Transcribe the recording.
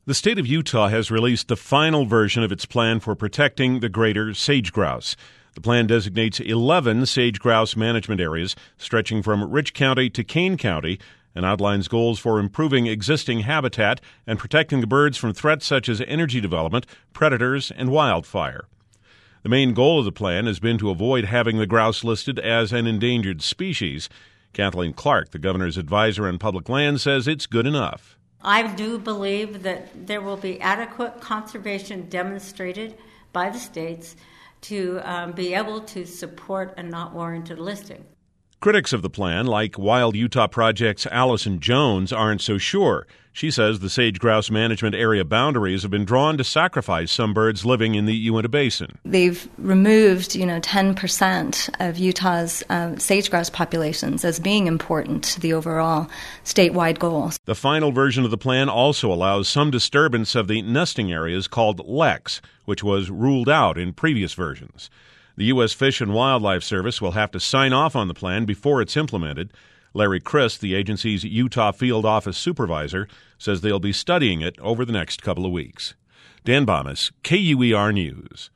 The state of Utah has released the final version of its plan for protecting the greater sage grouse. The plan designates 11 sage grouse management areas stretching from Rich County to Kane County and outlines goals for improving existing habitat and protecting the birds from threats such as energy development, predators, and wildfire. The main goal of the plan has been to avoid having the grouse listed as an endangered species. Kathleen Clark, the governor's advisor on public land, says it's good enough. I do believe that there will be adequate conservation demonstrated by the states to be able to support a not warranted listing. Critics of the plan, like Wild Utah Project's Allison Jones, aren't so sure. She says the sage grouse management area boundaries have been drawn to sacrifice some birds living in the Uinta Basin. They've removed, 10% of Utah's sage grouse populations as being important to the overall statewide goals. The final version of the plan also allows some disturbance of the nesting areas called leks, which was ruled out in previous versions. The U.S. Fish and Wildlife Service will have to sign off on the plan before it's implemented. Larry Christ, the agency's Utah Field Office supervisor, says they'll be studying it over the next couple of weeks. Dan Bomas, KUER News.